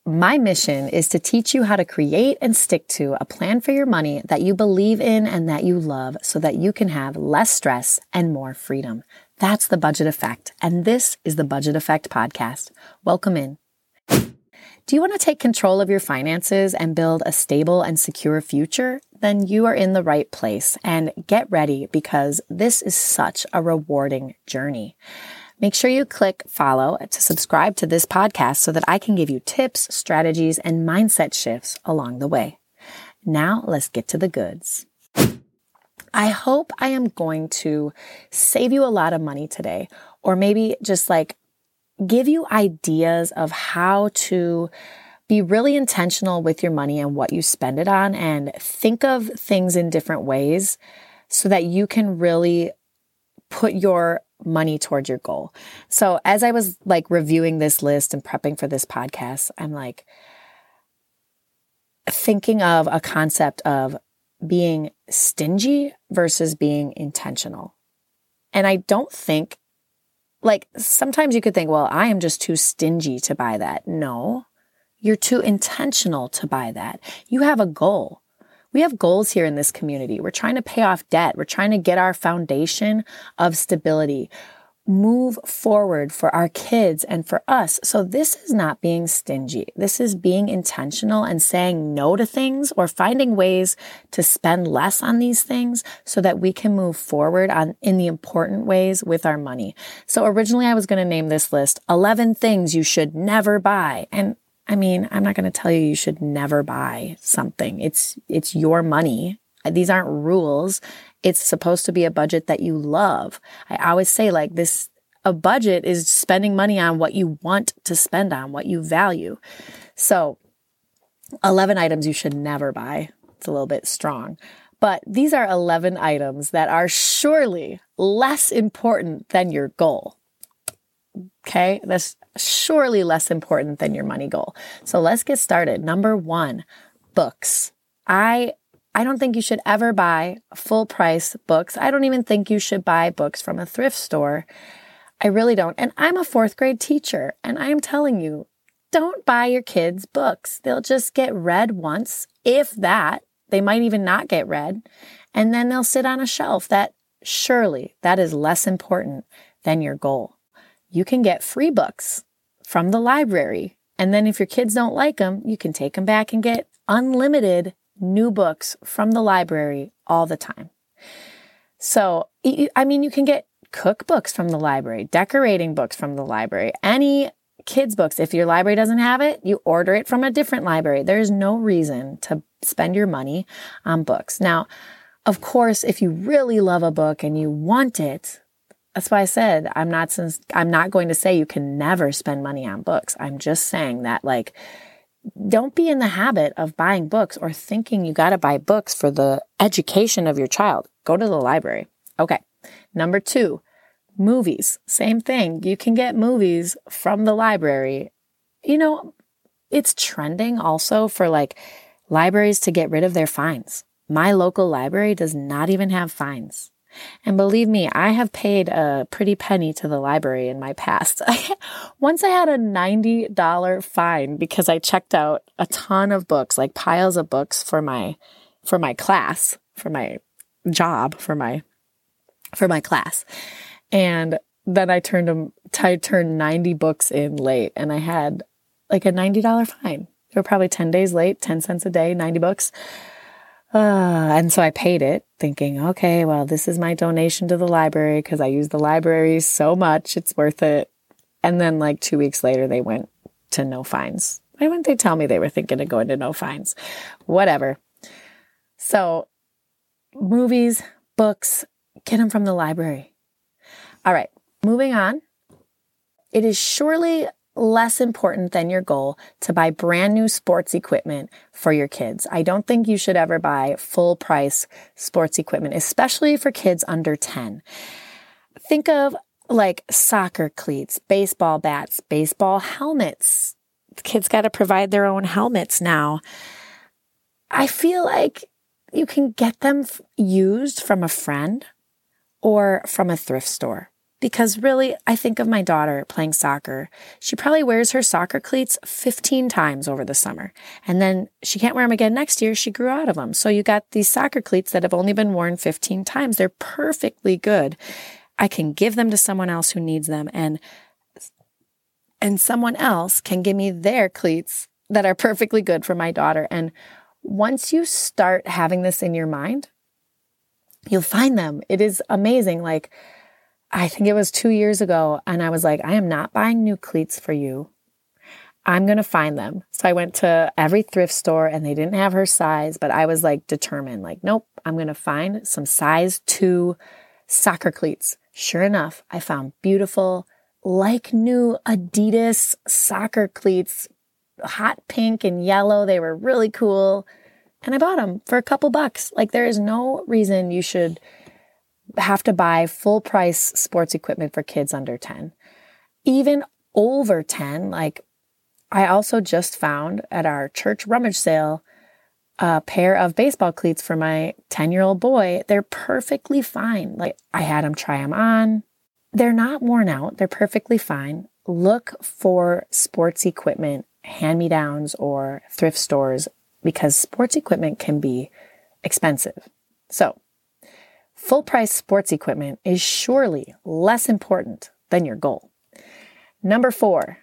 My mission is to teach you how to create and stick to a plan for your money that you believe in and that you love so that you can have less stress and more freedom. That's the Budget Effect, and this is the Budget Effect Podcast. Welcome in. Do you want to take control of your finances and build a stable and secure future? Then you are in the right place, and get ready because this is such a rewarding journey. Make sure you click follow to subscribe to this podcast so that I can give you tips, strategies, and mindset shifts along the way. Now let's get to the goods. I hope I am going to save you a lot of money today, or maybe just give you ideas of how to be really intentional with your money and what you spend it on, and think of things in different ways so that you can really put your money towards your goal. So as I was reviewing this list and prepping for this podcast, I'm thinking of a concept of being stingy versus being intentional. And I don't think, sometimes you could think, well, I am just too stingy to buy that. No, you're too intentional to buy that. You have a goal. We have goals here in this community. We're trying to pay off debt. We're trying to get our foundation of stability, move forward for our kids and for us. So this is not being stingy. This is being intentional and saying no to things or finding ways to spend less on these things so that we can move forward in the important ways with our money. So originally I was going to name this list 11 things you should never buy. And I'm not going to tell you should never buy something. It's your money. These aren't rules. It's supposed to be a budget that you love. I always say a budget is spending money on what you want to spend on, what you value. So 11 items you should never buy. It's a little bit strong. But these are 11 items that are surely less important than your goal. Okay, that's surely less important than your money goal. So let's get started. Number 1, books. I don't think you should ever buy full price books. I don't even think you should buy books from a thrift store. I really don't. And I'm a 4th grade teacher, and I am telling you, don't buy your kids books. They'll just get read once, if that. They might even not get read, and then they'll sit on a shelf. That is less important than your goal. You can get free books from the library. And then if your kids don't like them, you can take them back and get unlimited new books from the library all the time. So, you can get cookbooks from the library, decorating books from the library, any kids' books. If your library doesn't have it, you order it from a different library. There's no reason to spend your money on books. Now, of course, if you really love a book and you want it, that's why I said I'm not going to say you can never spend money on books. I'm just saying that don't be in the habit of buying books or thinking you got to buy books for the education of your child. Go to the library. Okay. Number 2, movies. Same thing. You can get movies from the library. It's trending also for libraries to get rid of their fines. My local library does not even have fines. And believe me, I have paid a pretty penny to the library in my past. Once I had a $90 fine because I checked out a ton of books, piles of books for my class, for my job, for my class. And then I turned 90 books in late, and I had a $90 fine. They were probably 10 days late, 10 cents a day, 90 books. And so I paid it thinking, okay, well, this is my donation to the library because I use the library so much. It's worth it. And then 2 weeks later, they went to no fines. Why wouldn't they tell me they were thinking of going to no fines? Whatever. So movies, books, get them from the library. All right, moving on. It is surely less important than your goal to buy brand new sports equipment for your kids. I don't think you should ever buy full price sports equipment, especially for kids under 10. Think of soccer cleats, baseball bats, baseball helmets. The kids got to provide their own helmets now. I feel like you can get them used from a friend or from a thrift store. Because really, I think of my daughter playing soccer. She probably wears her soccer cleats 15 times over the summer. And then she can't wear them again next year. She grew out of them. So you got these soccer cleats that have only been worn 15 times. They're perfectly good. I can give them to someone else who needs them. And someone else can give me their cleats that are perfectly good for my daughter. And once you start having this in your mind, you'll find them. It is amazing. Like, I think it was 2 years ago, and I was like, I am not buying new cleats for you. I'm going to find them. So I went to every thrift store, and they didn't have her size, but I was like determined, like, nope, I'm going to find some size 2 soccer cleats. Sure enough, I found beautiful, like new Adidas soccer cleats, hot pink and yellow. They were really cool. And I bought them for a couple bucks. Like, there is no reason you should have to buy full price sports equipment for kids under 10. Even over 10, like, I also just found at our church rummage sale a pair of baseball cleats for my 10-year-old boy. They're perfectly fine. Like, I had him try them on. They're not worn out. They're perfectly fine. Look for sports equipment, hand-me-downs, or thrift stores, because sports equipment can be expensive. So, full price sports equipment is surely less important than your goal. Number 4,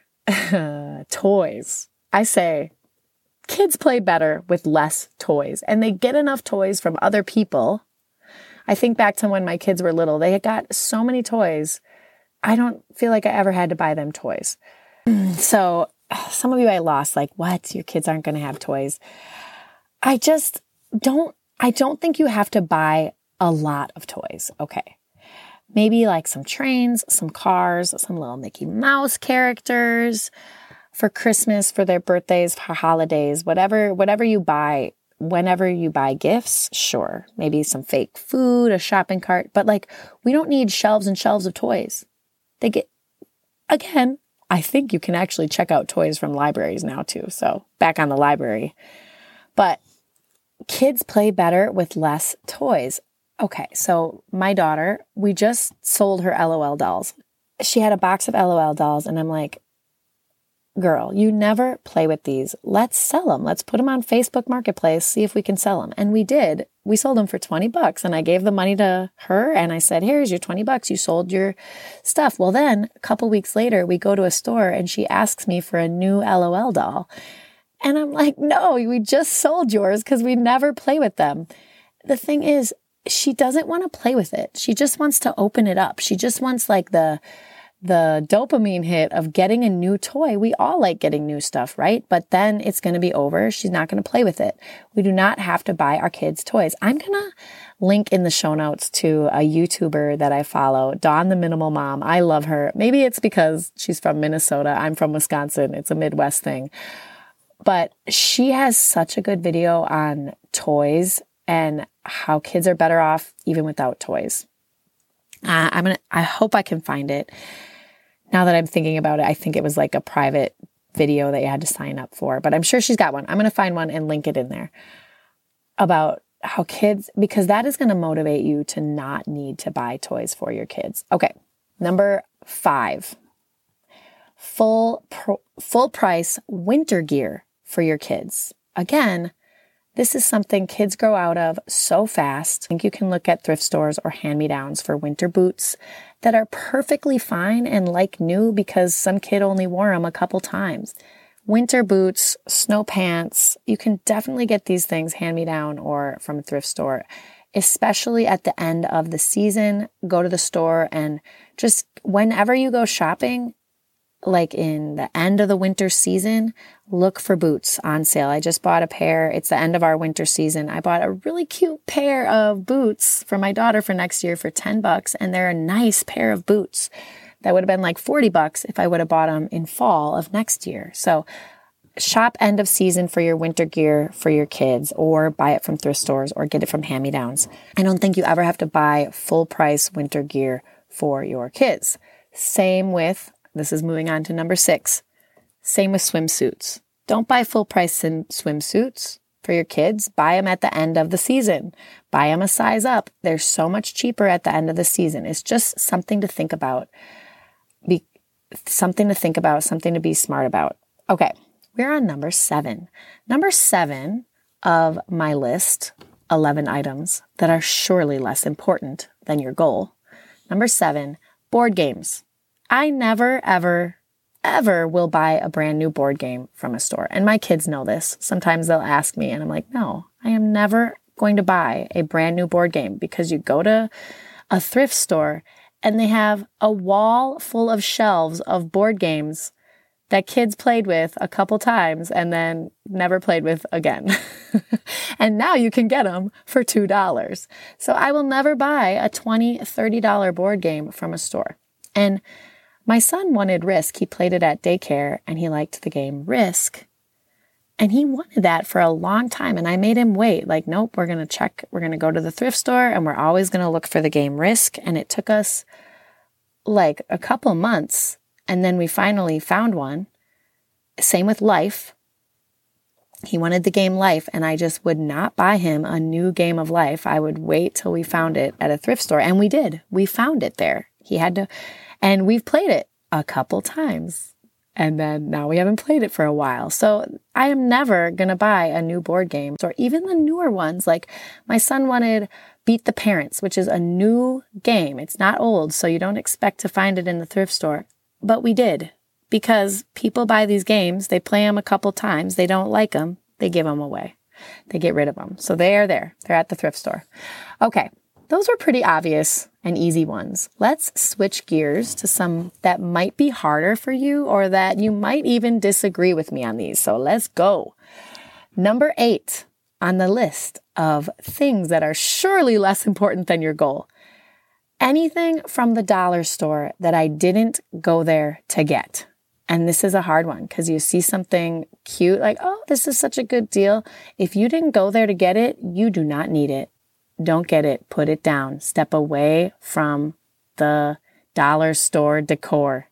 toys. I say kids play better with less toys, and they get enough toys from other people. I think back to when my kids were little. They got so many toys. I don't feel like I ever had to buy them toys. So some of you I lost, like, what? Your kids aren't going to have toys. I don't think you have to buy a lot of toys. Okay. Maybe like some trains, some cars, some little Mickey Mouse characters for Christmas, for their birthdays, for holidays, whatever you buy, whenever you buy gifts, sure. Maybe some fake food, a shopping cart, but like, we don't need shelves and shelves of toys. Again, I think you can actually check out toys from libraries now too. So back on the library, but kids play better with less toys. Okay, so my daughter, we just sold her LOL dolls. She had a box of LOL dolls, and I'm like, girl, you never play with these. Let's sell them. Let's put them on Facebook Marketplace, see if we can sell them. And we did. We sold them for $20, and I gave the money to her, and I said, here's your $20. You sold your stuff. Well, then a couple weeks later, we go to a store, and she asks me for a new LOL doll. And I'm like, no, we just sold yours because we never play with them. The thing is, she doesn't want to play with it. She just wants to open it up. She just wants like the dopamine hit of getting a new toy. We all like getting new stuff, right? But then it's going to be over. She's not going to play with it. We do not have to buy our kids toys. I'm going to link in the show notes to a YouTuber that I follow, Dawn the Minimal Mom. I love her. Maybe it's because she's from Minnesota. I'm from Wisconsin. It's a Midwest thing. But she has such a good video on toys and how kids are better off even without toys. I hope I can find it. Now that I'm thinking about it, I think it was like a private video that you had to sign up for, but I'm sure she's got one. I'm going to find one and link it in there about how kids, because that is going to motivate you to not need to buy toys for your kids. Okay. Number 5, full price winter gear for your kids. Again, this is something kids grow out of so fast. I think you can look at thrift stores or hand-me-downs for winter boots that are perfectly fine and like new because some kid only wore them a couple times. Winter boots, snow pants, you can definitely get these things hand-me-down or from a thrift store, especially at the end of the season. Go to the store and just whenever you go shopping, like in the end of the winter season, look for boots on sale. I just bought a pair. It's the end of our winter season. I bought a really cute pair of boots for my daughter for next year for $10, and they're a nice pair of boots. That would have been like $40 if I would have bought them in fall of next year. So shop end of season for your winter gear for your kids, or buy it from thrift stores or get it from hand-me-downs. I don't think you ever have to buy full price winter gear for your kids. Same with, this is moving on to number 6, same with swimsuits. Don't buy full price swimsuits for your kids, buy them at the end of the season. Buy them a size up. They're so much cheaper at the end of the season. It's just something to think about. Something to be smart about. Okay, we're on number 7. Number 7 of my list, 11 items that are surely less important than your goal. Number 7, board games. I never, ever will buy a brand new board game from a store. And my kids know this. Sometimes they'll ask me and I'm like, no, I am never going to buy a brand new board game, because you go to a thrift store and they have a wall full of shelves of board games that kids played with a couple times and then never played with again. And now you can get them for $2. So I will never buy a $20, $30 board game from a store. And my son wanted Risk. He played it at daycare and he liked the game Risk. And he wanted that for a long time. And I made him wait. Like, nope, we're going to go to the thrift store and we're always going to look for the game Risk. And it took us like a couple months. And then we finally found one. Same with Life. He wanted the game Life, and I just would not buy him a new game of Life. I would wait till we found it at a thrift store. And we did. We found it there. He had to, and we've played it a couple times. And then now we haven't played it for a while. So I am never going to buy a new board game, or even the newer ones. Like my son wanted Beat the Parents, which is a new game. It's not old, so you don't expect to find it in the thrift store. But we did, because people buy these games, they play them a couple times, they don't like them, they give them away. They get rid of them. So they are there. They're at the thrift store. Okay, those were pretty obvious and easy ones. Let's switch gears to some that might be harder for you, or that you might even disagree with me on these. So let's go. Number 8 on the list of things that are surely less important than your goal. Anything from the dollar store that I didn't go there to get. And this is a hard one, because you see something cute, like, oh, this is such a good deal. If you didn't go there to get it, you do not need it. Don't get it. Put it down. Step away from the dollar store decor.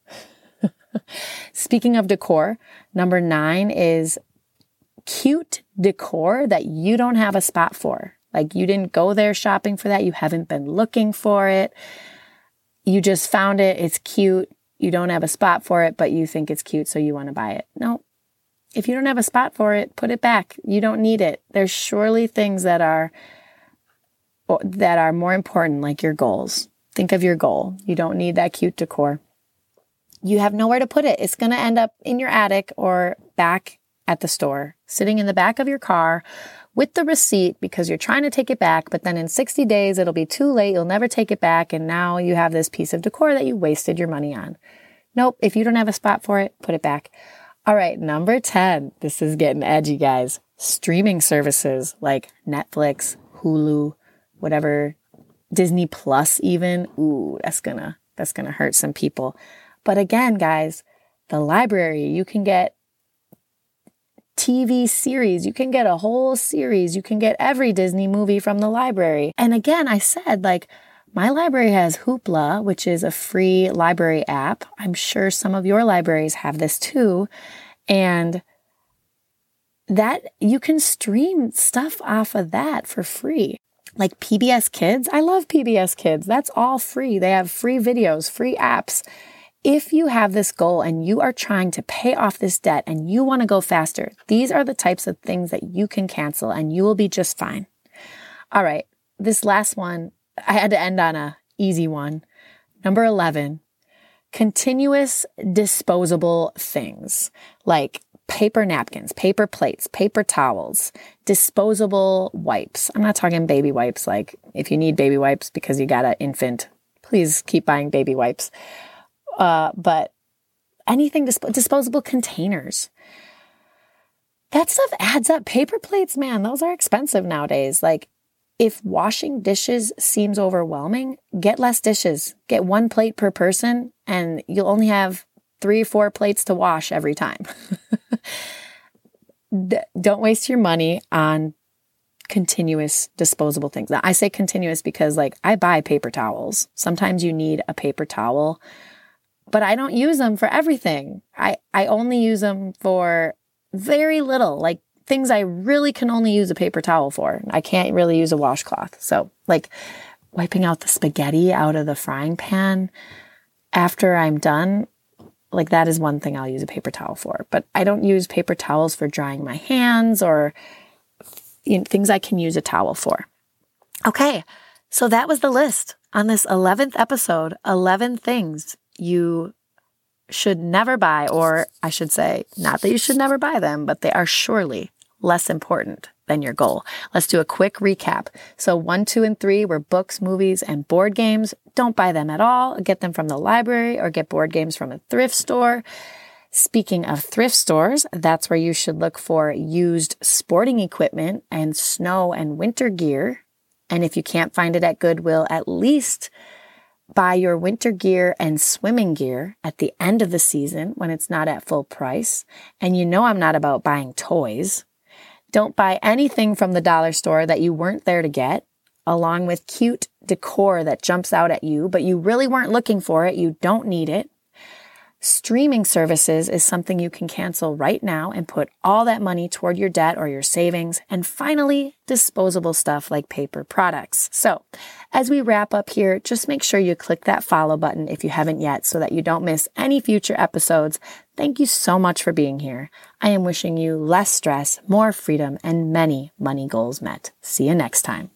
Speaking of decor, number 9 is cute decor that you don't have a spot for. Like, you didn't go there shopping for that. You haven't been looking for it. You just found it. It's cute. You don't have a spot for it, but you think it's cute, so you want to buy it. No. If you don't have a spot for it, put it back. You don't need it. There's surely things that are more important, like your goals. Think of your goal. You don't need that cute decor. You have nowhere to put it. It's going to end up in your attic or back at the store, sitting in the back of your car with the receipt, because you're trying to take it back, but then in 60 days, it'll be too late. You'll never take it back. And now you have this piece of decor that you wasted your money on. Nope. If you don't have a spot for it, put it back. All right. Number 10. This is getting edgy, guys. Streaming services like Netflix, Hulu, whatever, Disney Plus even. Ooh, that's gonna hurt some people. But again, guys, the library, you can get TV series. You can get a whole series. You can get every Disney movie from the library. And again, I said, like, my library has Hoopla, which is a free library app. I'm sure some of your libraries have this too. And that you can stream stuff off of that for free. Like PBS Kids. I love PBS Kids. That's all free. They have free videos, free apps. If you have this goal and you are trying to pay off this debt and you want to go faster, these are the types of things that you can cancel and you will be just fine. All right, this last one, I had to end on a easy one. Number 11, continuous disposable things like paper napkins, paper plates, paper towels, disposable wipes. I'm not talking baby wipes. Like, if you need baby wipes because you got an infant, please keep buying baby wipes. But anything, disposable containers, that stuff adds up. Paper plates, man, those are expensive nowadays. Like, if washing dishes seems overwhelming, get less dishes. Get 1 plate per person and you'll only have 3 or 4 plates to wash every time. Don't waste your money on continuous disposable things. Now, I say continuous because, like, I buy paper towels. Sometimes you need a paper towel, but I don't use them for everything. I only use them for very little, like things I really can only use a paper towel for. I can't really use a washcloth. So like wiping out the spaghetti out of the frying pan after I'm done, like that is one thing I'll use a paper towel for. But I don't use paper towels for drying my hands or things I can use a towel for. Okay, so that was the list on this 11th episode, 11 things you should never buy, or I should say, not that you should never buy them, but they are surely less important than your goal. Let's do a quick recap. So 1, 2, and 3 were books, movies, and board games. Don't buy them at all. Get them from the library or get board games from a thrift store. Speaking of thrift stores, that's where you should look for used sporting equipment and snow and winter gear. And if you can't find it at Goodwill, at least buy your winter gear and swimming gear at the end of the season when it's not at full price. And you know I'm not about buying toys. Don't buy anything from the dollar store that you weren't there to get, along with cute decor that jumps out at you, but you really weren't looking for it. You don't need it. Streaming services is something you can cancel right now and put all that money toward your debt or your savings. And finally, disposable stuff like paper products. So as we wrap up here, just make sure you click that follow button if you haven't yet so that you don't miss any future episodes. Thank you so much for being here. I am wishing you less stress, more freedom, and many money goals met. See you next time.